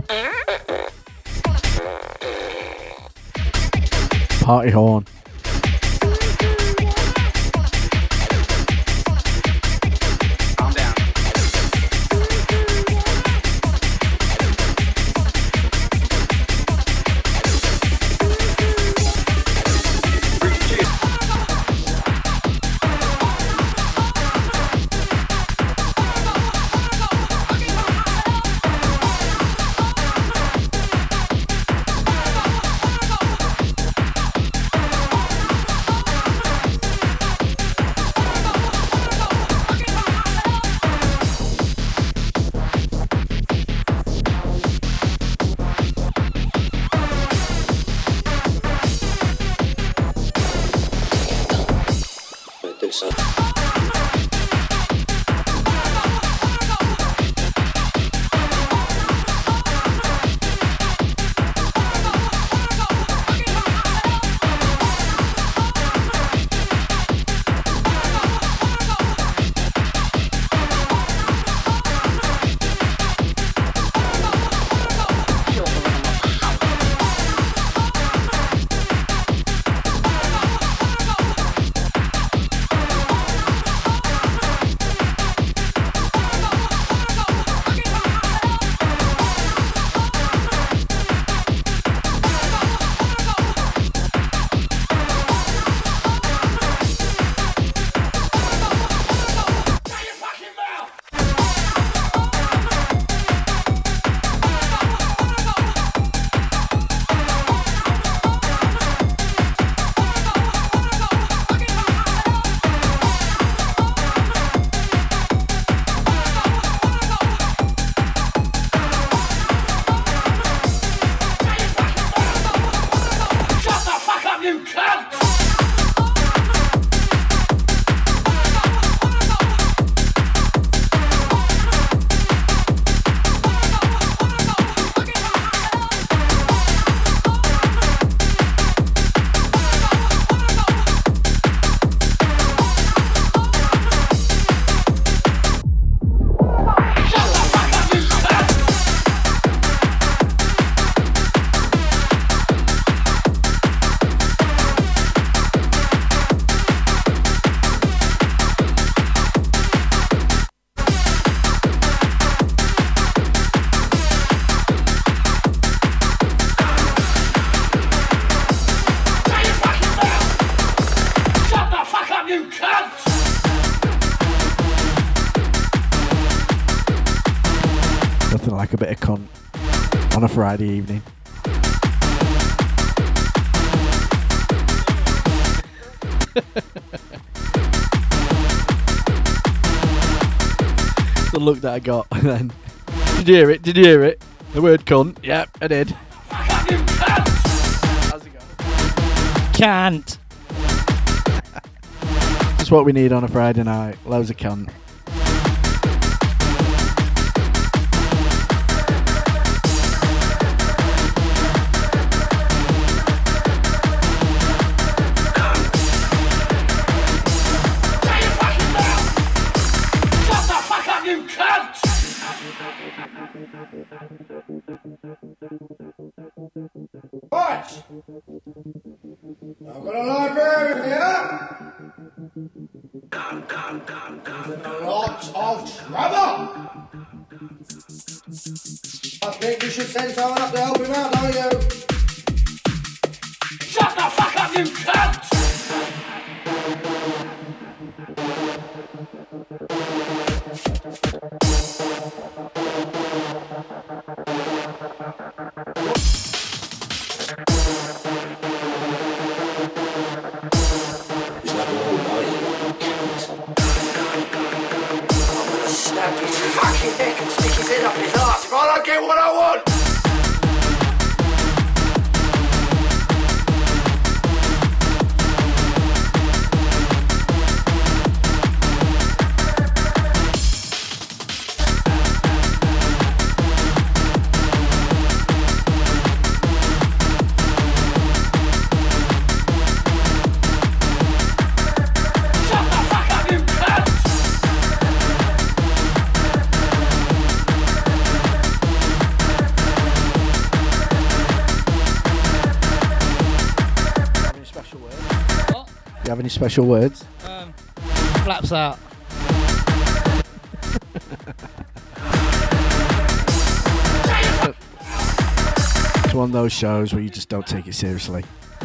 Party horn. Like a bit of cunt on a Friday evening. The look that I got then. Did you hear it? Did you hear it? The word cunt? Yep, I did. How's it going? Can't. Just what we need on a Friday night. Loads of cunt. What? I've got a librarian here. A lot of trouble. I think you should send someone up to help him out, don't you? Shut the fuck up, you cunt! If I don't get what I want! you have any special words? Flaps out. It's one of those shows where you just don't take it seriously.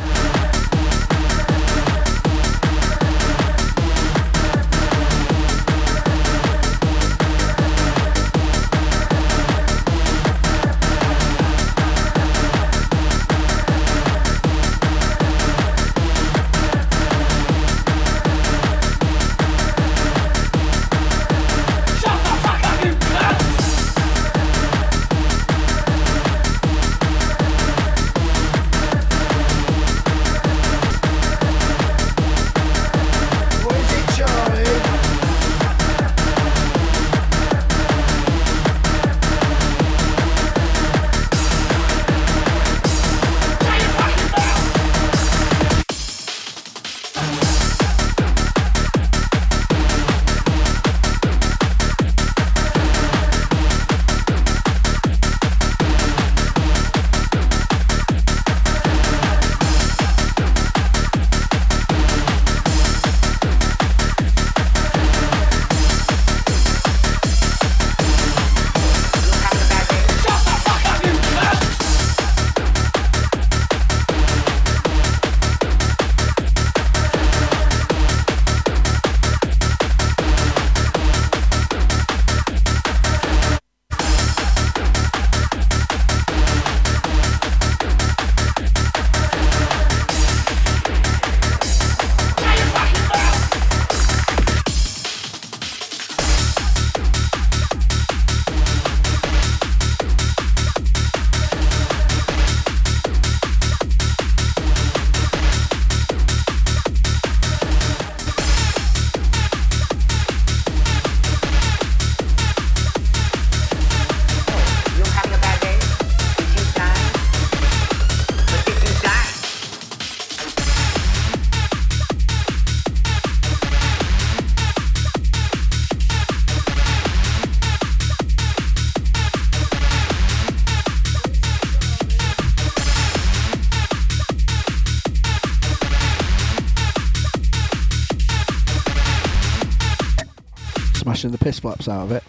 Smashing the piss flaps out of it.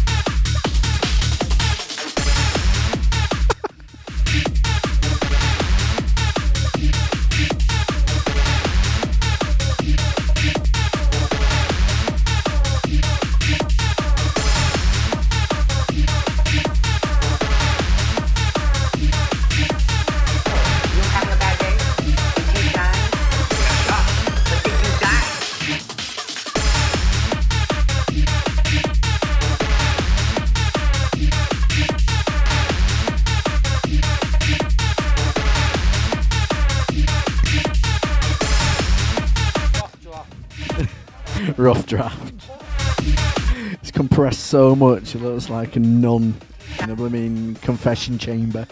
Rough draft. It's compressed so much it looks like a nun in a blooming confession chamber.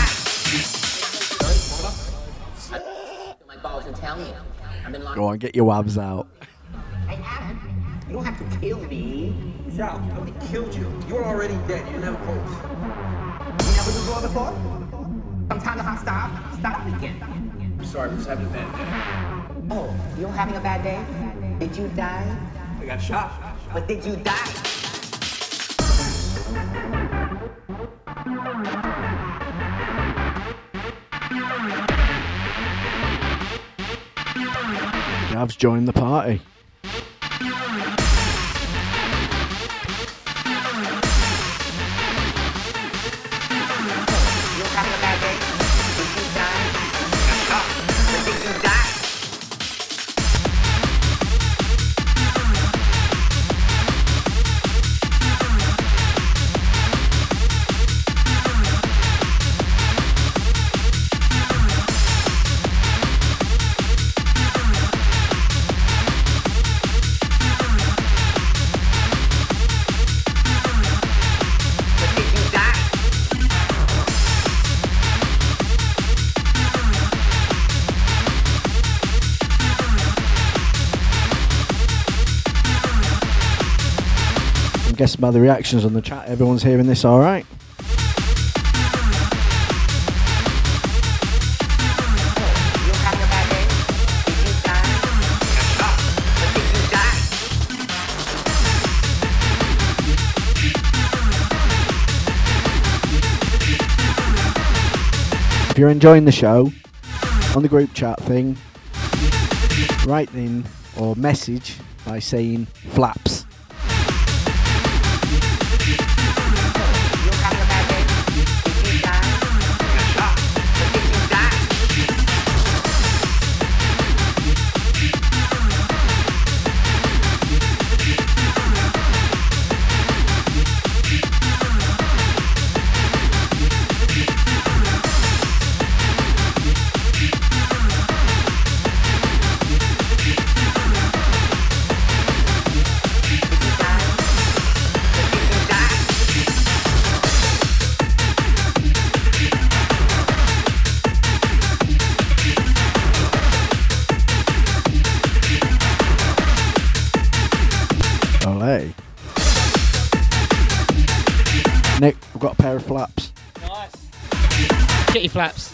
Go on, get your wabs out. Hey, Adam, you don't have to kill me. Sal, nobody killed you. You're already dead. You never pulse. You never do war before? Sometimes I stop again. I'm sorry, I'm just having a bad day. Oh, you're having a bad day? Did you die? I got shot. But did you die? Gav's joined the party. You're having a bad day? Did you die? But did you die? I'm guessing by the reactions on the chat, everyone's hearing this all right. You're having a bad day? Did you die? If you're enjoying the show, on the group chat thing, write in or message by saying flaps. Nick, we've got a pair of flaps. Nice. Get your flaps.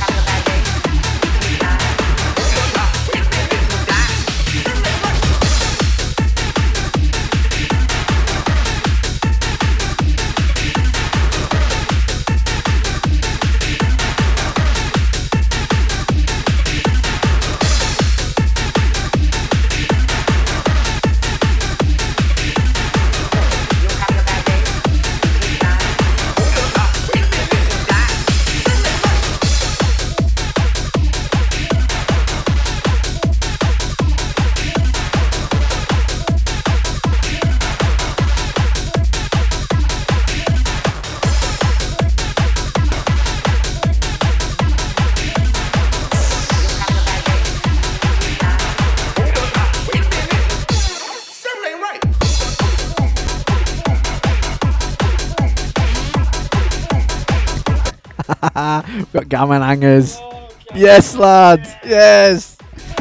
We've got gammon hangers. Oh, yes, lads. Yes.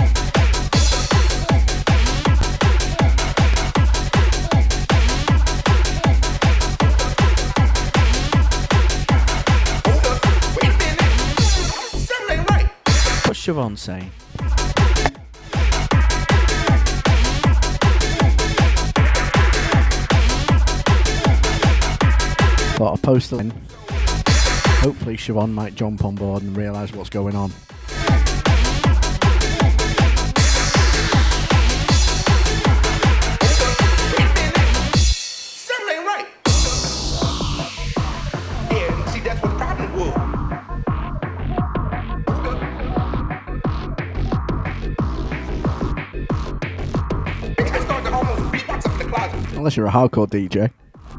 What's Siobhan saying? Thought I'd post a link. Hopefully Siobhan might jump on board and realise what's going on. Something ain't right. Yeah, see, that's what the problem was. I started to almost beatbox up in the closet. Unless you're a hardcore DJ.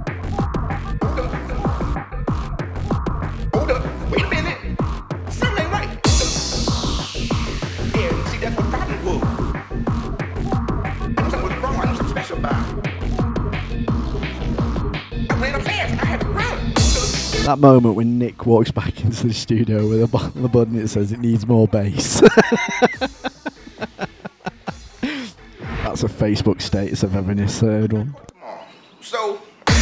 That moment when Nick walks back into the studio with a button that says it needs more bass. That's a Facebook status if I've ever heard one. So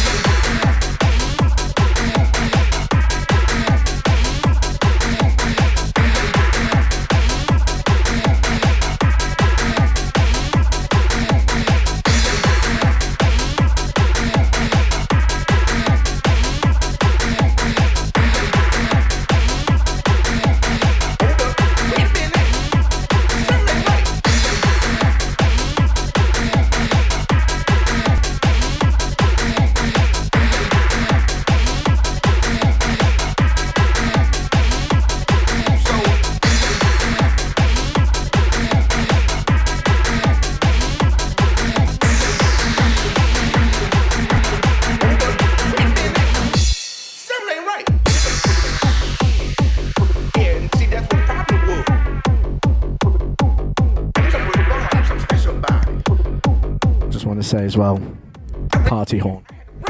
say as well, party horn.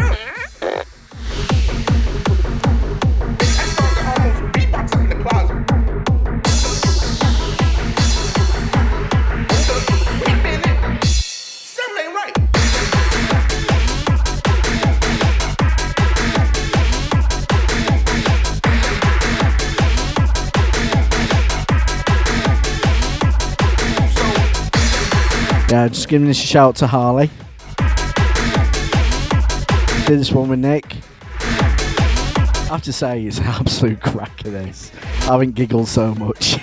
Yeah, just giving this a shout to Harley. Did this one with Nick. have to say, it's an absolute cracker, this. I haven't giggled so much.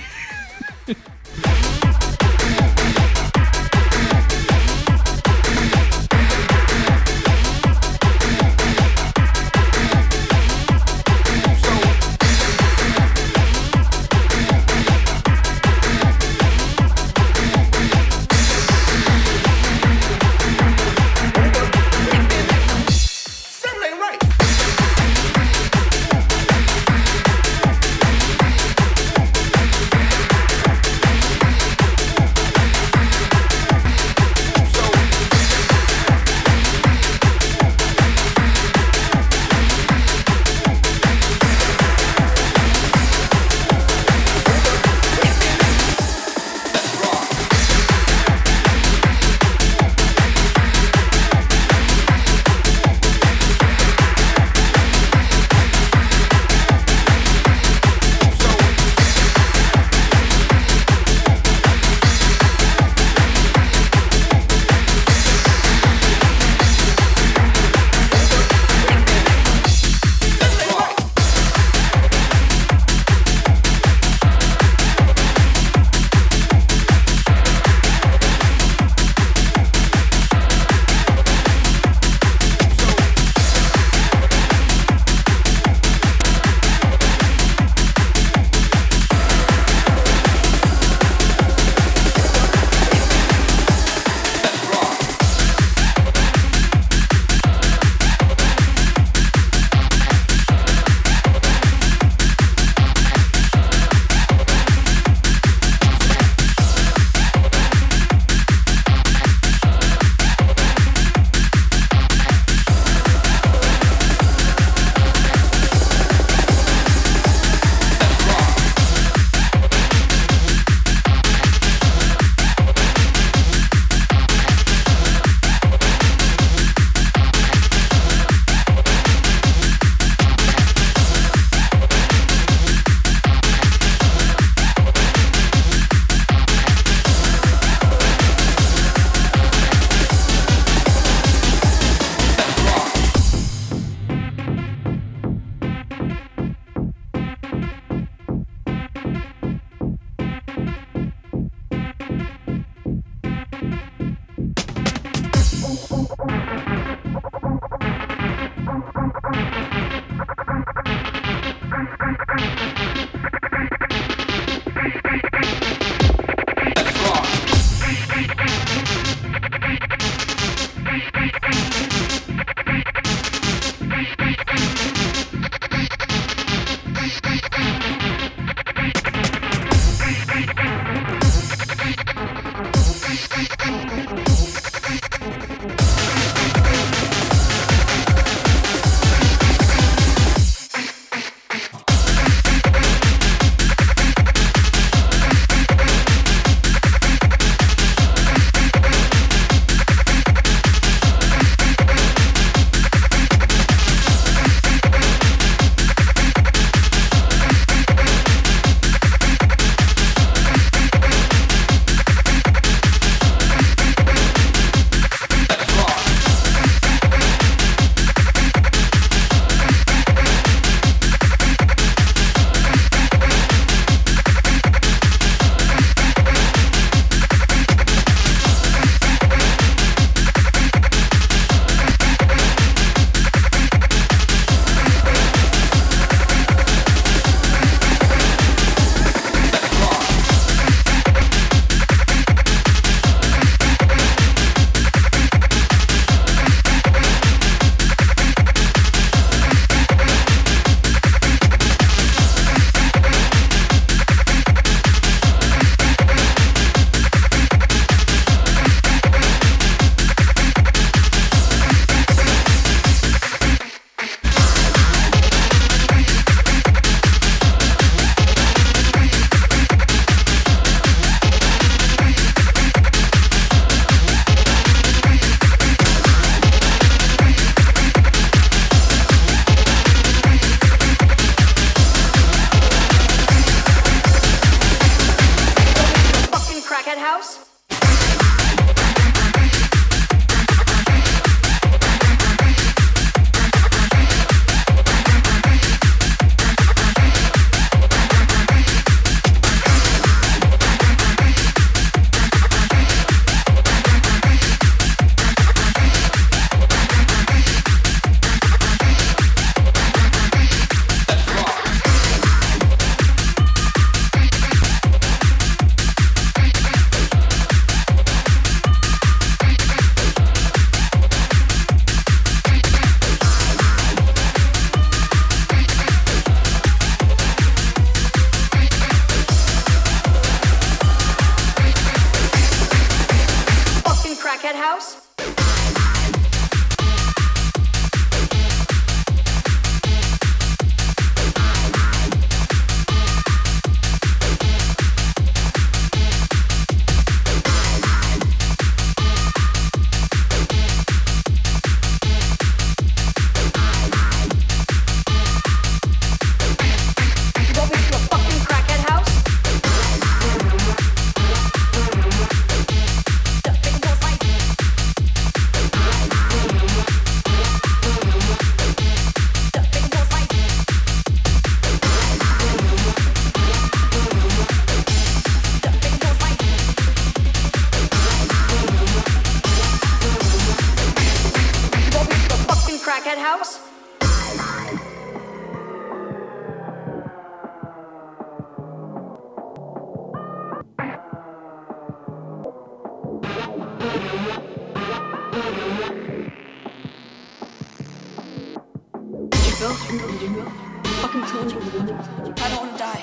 Fucking told you. I don't wanna die.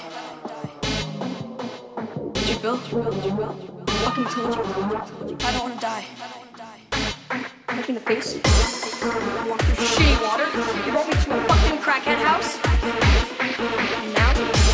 Did you build? Fucking told you. I don't wanna die. Look in the face. You walk through shitty water. You brought me to a fucking crackhead house. And now?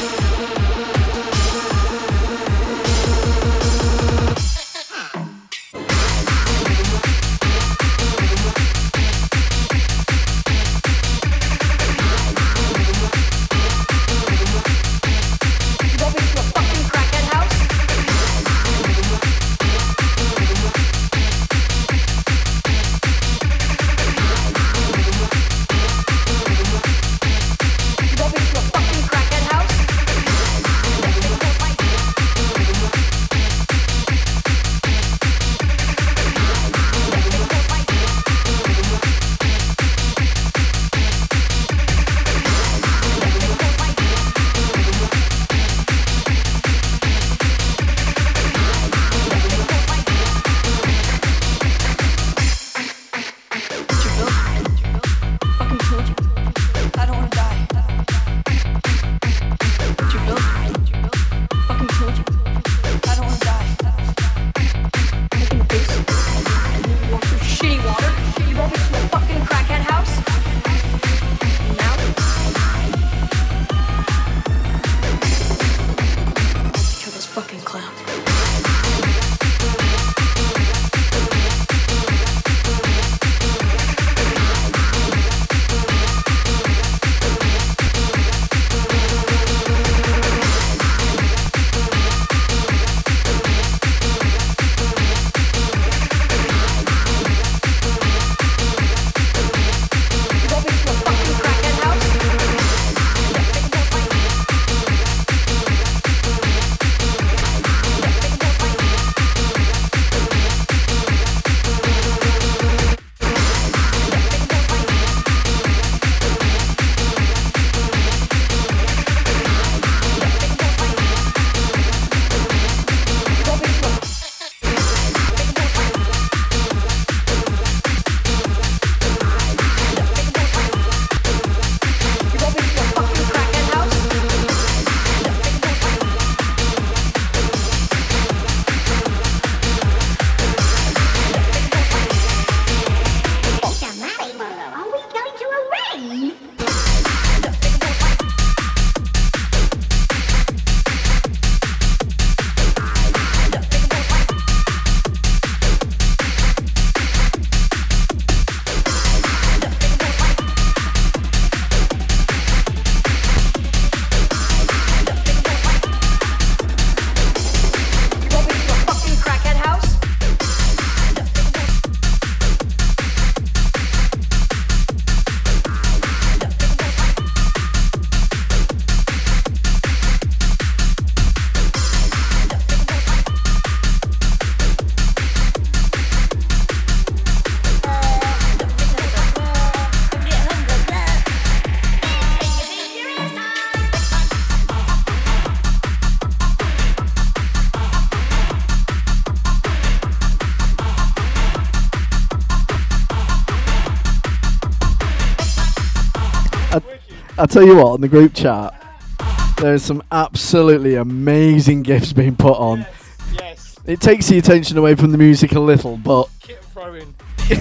I tell you what, on the group chat, there's some absolutely amazing gifts being put on. Yes. It takes the attention away from the music a little, but... Kit throwing.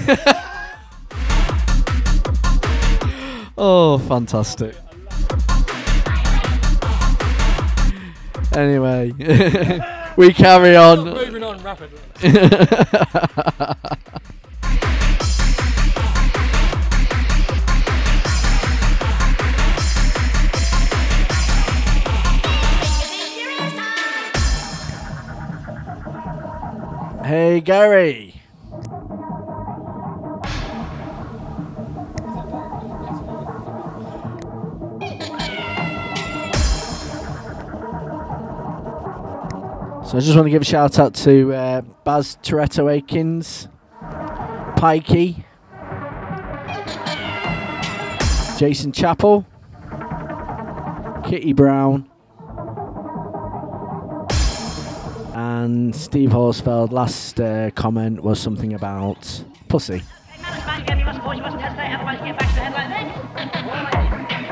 Oh, fantastic. Anyway, we carry on. Moving on rapidly. Hey, Gary. So I just want to give a shout out to Baz Toretto Akins, Pikey, Jason Chappell, Kitty Brown, and Steve Horsfeld. Last comment was something about pussy.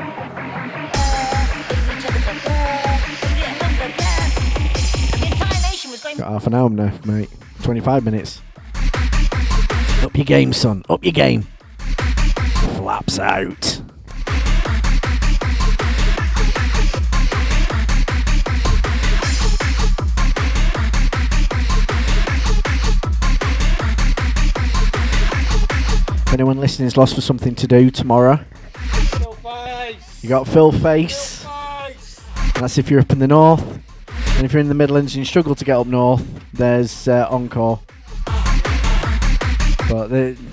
half an hour now, mate. 25 minutes. Up your game, son. Up your game. Flaps out. If anyone listening is lost for something to do tomorrow, Phil Face. you got Phil Face. That's if you're up in the north. And if you're in the Midlands and you struggle to get up north, there's Encore. But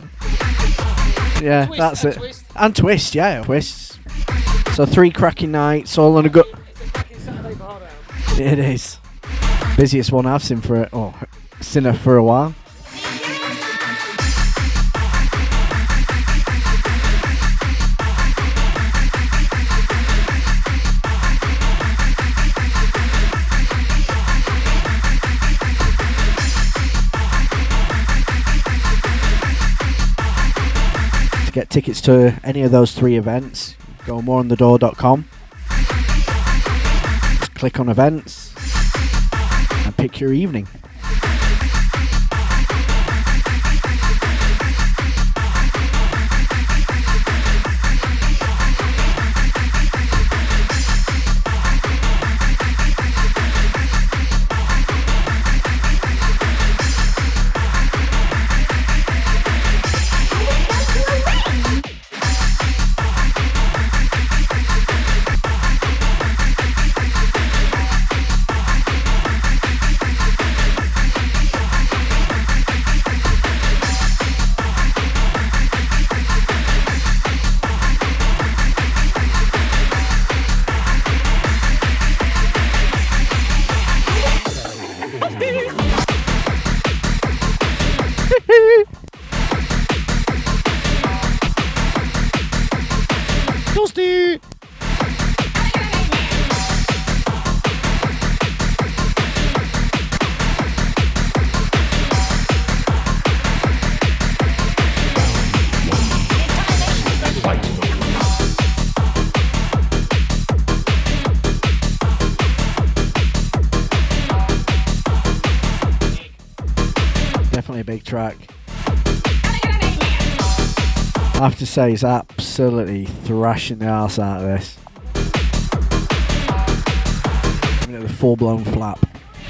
yeah, Twist, that's and it. Twist. And Twist, yeah, Twist. So 3 cracking nights, all on a good. It's a fucking Saturday bar down. It is busiest one I've seen seen her for a while. Get tickets to any of those 3 events, go moreonthedoor.com, just click on events and pick your evening. Toasty! Definitely a big track. I have to say, he's absolutely thrashing the arse out of this. Giving it the full-blown flap.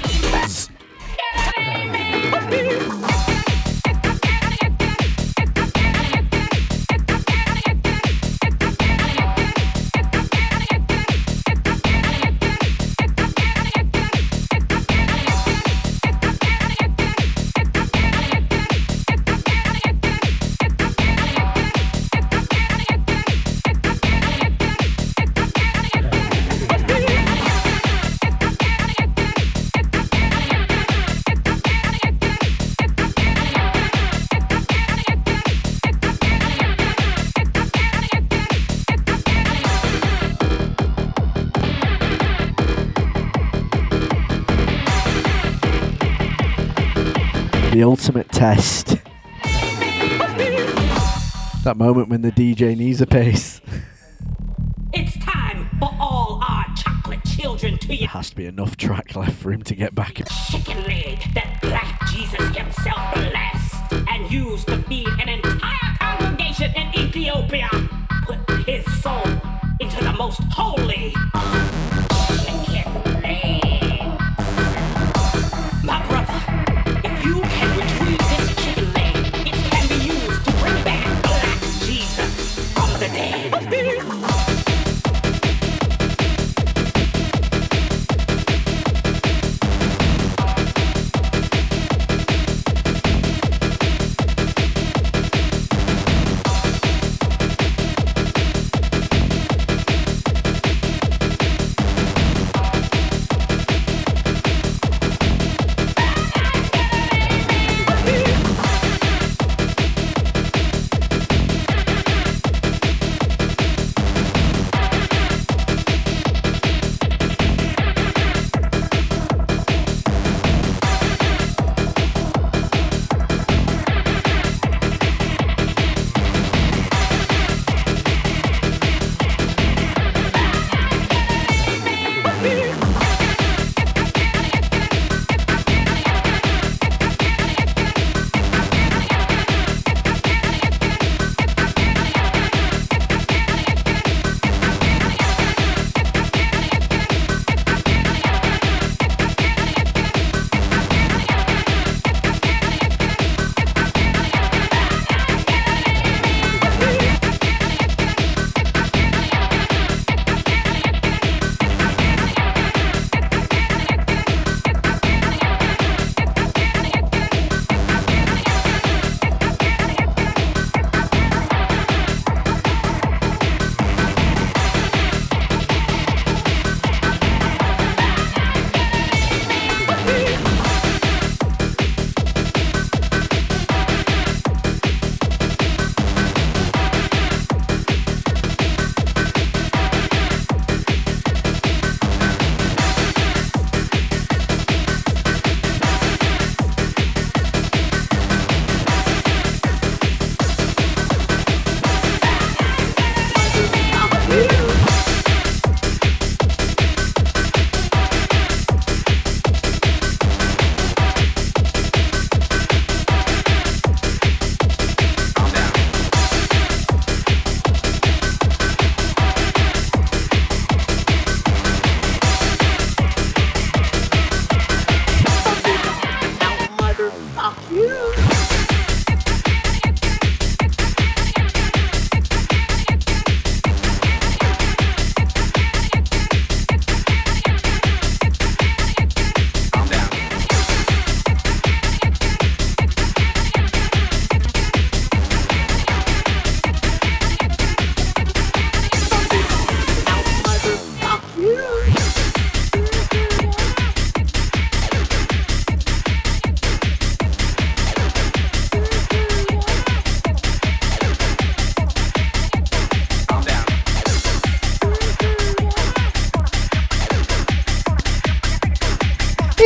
The ultimate test. That moment when the DJ needs a pace. It's time for all our chocolate children to There eat has to be enough track left for him to get back. chicken leg that Black Jesus himself blessed and used to feed an entire congregation in Ethiopia. Put his soul into the most holy chicken leg. My brother, if you can retrieve this chicken leg, it can be used to bring back Black Jesus from the dead.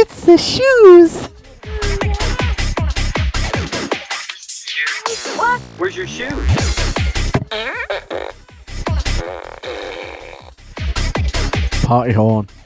It's the shoes. Where's your shoes? Party horn.